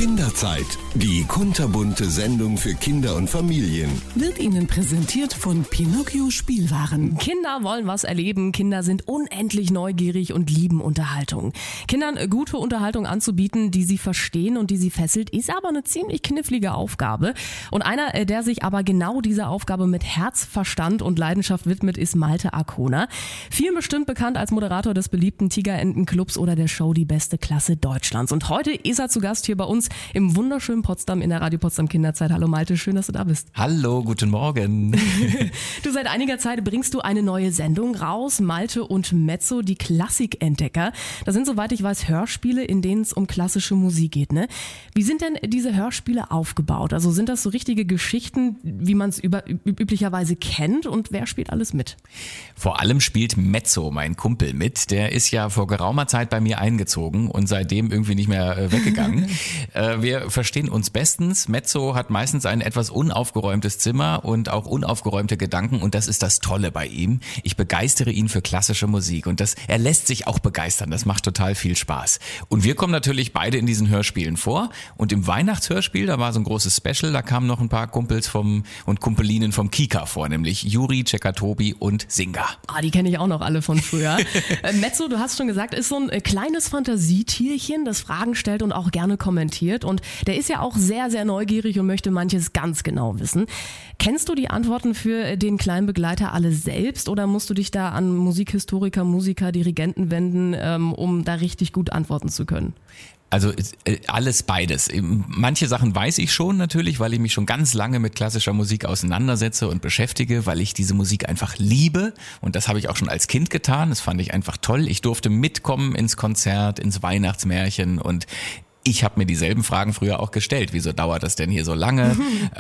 Kinderzeit, die kunterbunte Sendung für Kinder und Familien. Wird Ihnen präsentiert von Pinocchio Spielwaren. Kinder wollen was erleben, Kinder sind unendlich neugierig und lieben Unterhaltung. Kindern gute Unterhaltung anzubieten, die sie verstehen und die sie fesselt, ist aber eine ziemlich knifflige Aufgabe. Und einer, der sich aber genau dieser Aufgabe mit Herz, Verstand und Leidenschaft widmet, ist Malte Arkona. Vielen bestimmt bekannt als Moderator des beliebten Tigerentenclubs oder der Show Die beste Klasse Deutschlands. Und heute ist er zu Gast hier bei uns im wunderschönen Potsdam in der Radio Potsdam Kinderzeit. Hallo Malte, schön, dass du da bist. Hallo, guten Morgen. Du, seit einiger Zeit bringst du eine neue Sendung raus, Malte und Mezzo, die Klassikentdecker. Das sind, soweit ich weiß, Hörspiele, in denen es um klassische Musik geht, ne? Wie sind denn diese Hörspiele aufgebaut? Also sind das so richtige Geschichten, wie man es üblicherweise kennt, und wer spielt alles mit? Vor allem spielt Mezzo, mein Kumpel, mit. Der ist ja vor geraumer Zeit bei mir eingezogen und seitdem irgendwie nicht mehr weggegangen. Wir verstehen uns bestens. Mezzo hat meistens ein etwas unaufgeräumtes Zimmer und auch unaufgeräumte Gedanken, und das ist das Tolle bei ihm. Ich begeistere ihn für klassische Musik und er lässt sich auch begeistern. Das macht total viel Spaß. Und wir kommen natürlich beide in diesen Hörspielen vor, und im Weihnachtshörspiel, da war so ein großes Special, da kamen noch ein paar Kumpels und Kumpelinen vom Kika vor, nämlich Juri, Cekatobi und Singa. Die kenne ich auch noch alle von früher. Mezzo, du hast schon gesagt, ist so ein kleines Fantasietierchen, das Fragen stellt und auch gerne kommentiert, und der ist ja auch sehr, sehr neugierig und möchte manches ganz genau wissen. Kennst du die Antworten für den kleinen Begleiter alle selbst, oder musst du dich da an Musikhistoriker, Musiker, Dirigenten wenden, um da richtig gut antworten zu können? Also alles beides. Manche Sachen weiß ich schon natürlich, weil ich mich schon ganz lange mit klassischer Musik auseinandersetze und beschäftige, weil ich diese Musik einfach liebe, und das habe ich auch schon als Kind getan. Das fand ich einfach toll. Ich durfte mitkommen ins Konzert, ins Weihnachtsmärchen, und ich habe mir dieselben Fragen früher auch gestellt. Wieso dauert das denn hier so lange?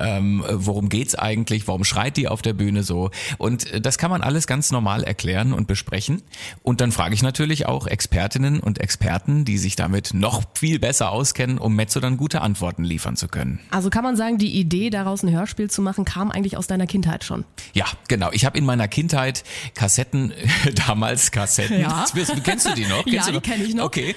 Worum geht's eigentlich? Warum schreit die auf der Bühne so? Und das kann man alles ganz normal erklären und besprechen. Und dann frage ich natürlich auch Expertinnen und Experten, die sich damit noch viel besser auskennen, um Mezzo dann gute Antworten liefern zu können. Also kann man sagen, die Idee, daraus ein Hörspiel zu machen, kam eigentlich aus deiner Kindheit schon? Ja, genau. Ich habe in meiner Kindheit Kassetten. Ja. Kennst du die noch? Ja, die kenne ich noch. Okay.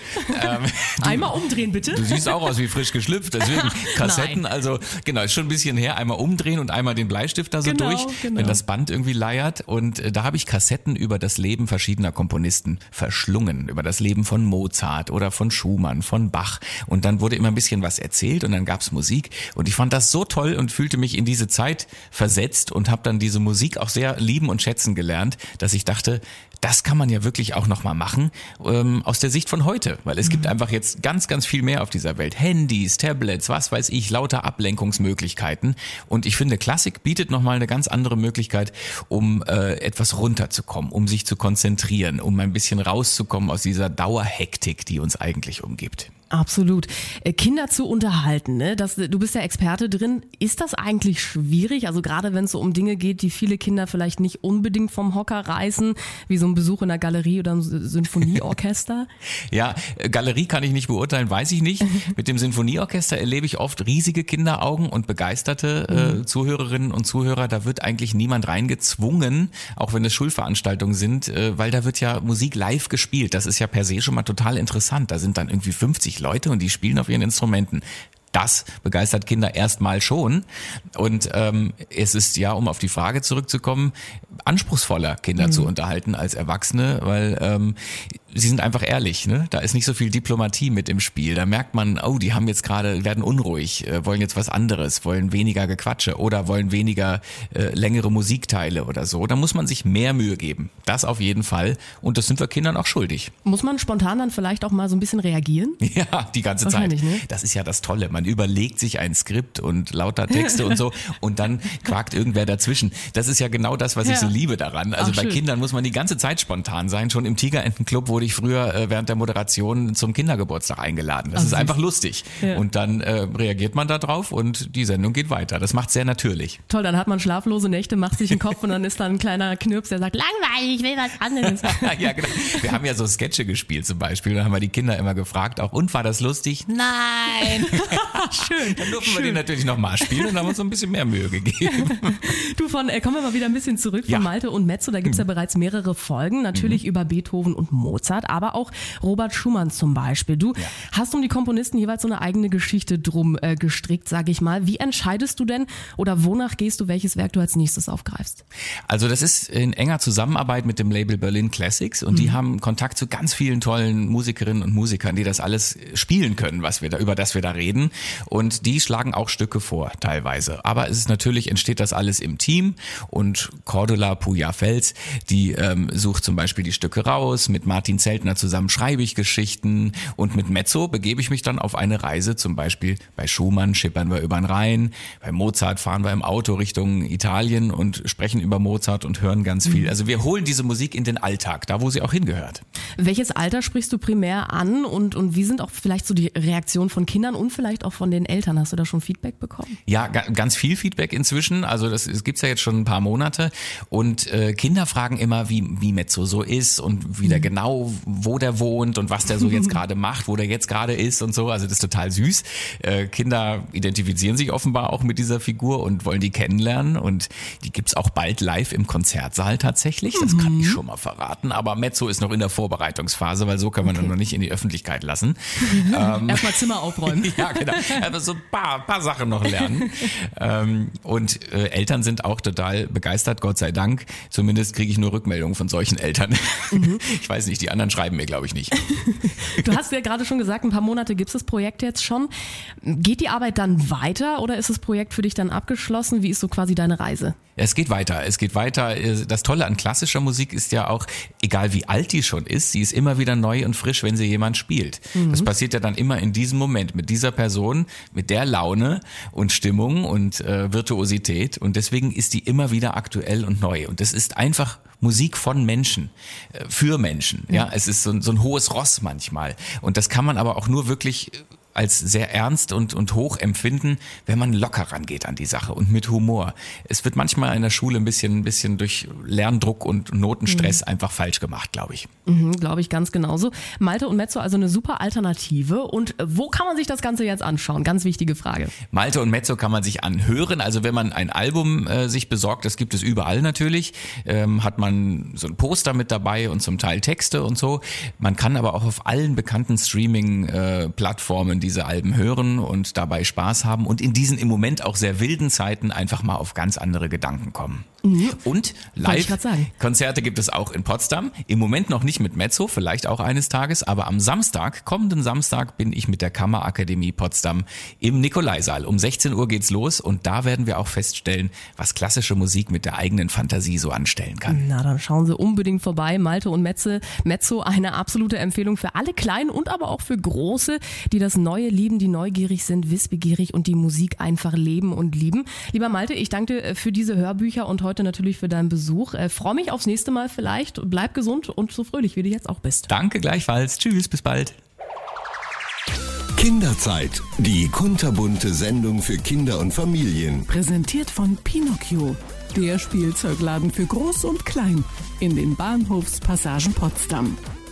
Einmal umdrehen, bitte. Du siehst auch aus wie frisch geschlüpft, deswegen Kassetten, Nein. Also genau, ist schon ein bisschen her, einmal umdrehen und einmal den Bleistift da so durch, wenn das Band irgendwie leiert, und da habe ich Kassetten über das Leben verschiedener Komponisten verschlungen, über das Leben von Mozart oder von Schumann, von Bach, und dann wurde immer ein bisschen was erzählt und dann gab's Musik, und ich fand das so toll und fühlte mich in diese Zeit versetzt und habe dann diese Musik auch sehr lieben und schätzen gelernt, dass ich dachte, das kann man ja wirklich auch nochmal machen, aus der Sicht von heute, weil es gibt einfach jetzt ganz, ganz viel mehr auf dieser Welt. Handys, Tablets, was weiß ich, lauter Ablenkungsmöglichkeiten, und ich finde, Klassik bietet nochmal eine ganz andere Möglichkeit, um etwas runterzukommen, um sich zu konzentrieren, um ein bisschen rauszukommen aus dieser Dauerhektik, die uns eigentlich umgibt. Absolut. Kinder zu unterhalten, ne? Du bist ja Experte drin. Ist das eigentlich schwierig? Also gerade wenn es so um Dinge geht, die viele Kinder vielleicht nicht unbedingt vom Hocker reißen, wie so ein Besuch in einer Galerie oder einem Sinfonieorchester? Ja, Galerie kann ich nicht beurteilen, weiß ich nicht. Mit dem Sinfonieorchester erlebe ich oft riesige Kinderaugen und begeisterte Zuhörerinnen und Zuhörer. Da wird eigentlich niemand reingezwungen, auch wenn es Schulveranstaltungen sind, weil da wird ja Musik live gespielt. Das ist ja per se schon mal total interessant. Da sind dann irgendwie 50 Leute und die spielen auf ihren Instrumenten. Das begeistert Kinder erstmal schon, und es ist ja, um auf die Frage zurückzukommen, anspruchsvoller, Kinder zu unterhalten als Erwachsene, weil sie sind einfach ehrlich, ne? Da ist nicht so viel Diplomatie mit im Spiel. Da merkt man, oh, die haben jetzt gerade, werden unruhig, wollen jetzt was anderes, wollen weniger Gequatsche oder wollen weniger längere Musikteile oder so. Da muss man sich mehr Mühe geben. Das auf jeden Fall. Und das sind wir Kindern auch schuldig. Muss man spontan dann vielleicht auch mal so ein bisschen reagieren? Ja, die ganze Zeit. Ne? Das ist ja das Tolle. Man überlegt sich ein Skript und lauter Texte und so, und dann quakt irgendwer dazwischen. Das ist ja genau das, was ich so liebe daran. Also bei Kindern muss man die ganze Zeit spontan sein. Schon im Tigerentenclub wurde ich früher während der Moderation zum Kindergeburtstag eingeladen. Das ist einfach lustig. Ja. Und dann reagiert man da drauf und die Sendung geht weiter. Das macht sehr natürlich. Toll, dann hat man schlaflose Nächte, macht sich den Kopf und dann ist da ein kleiner Knirps, der sagt, langweilig, ich will was anderes. Ja, genau. Wir haben ja so Sketche gespielt zum Beispiel. Da haben wir die Kinder immer gefragt, auch, und war das lustig? Nein! Schön. Dann durften wir den natürlich nochmal spielen und haben uns so ein bisschen mehr Mühe gegeben. Du, kommen wir mal wieder ein bisschen zurück von Malte und Mezzo. Da gibt's ja bereits mehrere Folgen, natürlich über Beethoven und Mozart. Mozart, aber auch Robert Schumann zum Beispiel. Du hast um die Komponisten jeweils so eine eigene Geschichte drum gestrickt, sage ich mal. Wie entscheidest du denn oder wonach gehst du, welches Werk du als nächstes aufgreifst? Also das ist in enger Zusammenarbeit mit dem Label Berlin Classics und die haben Kontakt zu ganz vielen tollen Musikerinnen und Musikern, die das alles spielen können, über das wir da reden, und die schlagen auch Stücke vor teilweise. Aber es ist natürlich, entsteht das alles im Team und Cordula Puja-Fels, die sucht zum Beispiel die Stücke raus, mit Martin Zeltner zusammen schreibe ich Geschichten und mit Mezzo begebe ich mich dann auf eine Reise, zum Beispiel bei Schumann schippern wir über den Rhein, bei Mozart fahren wir im Auto Richtung Italien und sprechen über Mozart und hören ganz viel. Also wir holen diese Musik in den Alltag, da wo sie auch hingehört. Welches Alter sprichst du primär an und wie sind auch vielleicht so die Reaktionen von Kindern und vielleicht auch von den Eltern? Hast du da schon Feedback bekommen? Ja, ganz viel Feedback inzwischen. Also es gibt's ja jetzt schon ein paar Monate und Kinder fragen immer, wie Mezzo so ist und wie der genau, wo der wohnt und was der so jetzt gerade macht, wo der jetzt gerade ist und so. Also das ist total süß. Kinder identifizieren sich offenbar auch mit dieser Figur und wollen die kennenlernen und die gibt's auch bald live im Konzertsaal tatsächlich. Das kann ich schon mal verraten. Aber Mezzo ist noch in der Vorbereitungsphase, weil so kann man dann noch nicht in die Öffentlichkeit lassen. Erstmal Zimmer aufräumen. Ja, genau. Aber so ein paar Sachen noch lernen. Und Eltern sind auch total begeistert, Gott sei Dank. Zumindest kriege ich nur Rückmeldungen von solchen Eltern. Ich weiß nicht, die anderen schreiben mir, glaube ich, nicht. Du hast ja gerade schon gesagt, ein paar Monate gibt es das Projekt jetzt schon. Geht die Arbeit dann weiter oder ist das Projekt für dich dann abgeschlossen? Wie ist so quasi deine Reise? Es geht weiter. Das Tolle an klassischer Musik ist ja auch, egal wie alt die schon ist, sie ist immer wieder neu und frisch, wenn sie jemand spielt. Das passiert ja dann immer in diesem Moment mit dieser Person, mit der Laune und Stimmung und Virtuosität und deswegen ist die immer wieder aktuell und neu und das ist einfach Musik von Menschen, für Menschen. Ja, es ist so ein hohes Ross manchmal und das kann man aber auch nur wirklich als sehr ernst und hoch empfinden, wenn man locker rangeht an die Sache und mit Humor. Es wird manchmal in der Schule ein bisschen durch Lerndruck und Notenstress einfach falsch gemacht, glaube ich. Glaube ich ganz genauso. Malte und Mezzo, also eine super Alternative. Und wo kann man sich das Ganze jetzt anschauen? Ganz wichtige Frage. Malte und Mezzo kann man sich anhören. Also wenn man ein Album sich besorgt, das gibt es überall natürlich, hat man so ein Poster mit dabei und zum Teil Texte und so. Man kann aber auch auf allen bekannten Streaming-Plattformen diese Alben hören und dabei Spaß haben und in diesen im Moment auch sehr wilden Zeiten einfach mal auf ganz andere Gedanken kommen. Und Live-Konzerte gibt es auch in Potsdam. Im Moment noch nicht mit Mezzo, vielleicht auch eines Tages, aber am kommenden Samstag, bin ich mit der Kammerakademie Potsdam im Nikolaisaal. Um 16 Uhr geht's los und da werden wir auch feststellen, was klassische Musik mit der eigenen Fantasie so anstellen kann. Na, dann schauen Sie unbedingt vorbei. Malte und Mezzo, eine absolute Empfehlung für alle Kleinen und aber auch für Große, die das Neue lieben, die neugierig sind, wissbegierig und die Musik einfach leben und lieben. Lieber Malte, ich danke dir für diese Hörbücher und heute natürlich für deinen Besuch. Freue mich aufs nächste Mal vielleicht. Bleib gesund und so fröhlich, wie du jetzt auch bist. Danke gleichfalls. Tschüss, bis bald. Kinderzeit, die kunterbunte Sendung für Kinder und Familien. Präsentiert von Pinocchio, der Spielzeugladen für Groß und Klein in den Bahnhofspassagen Potsdam.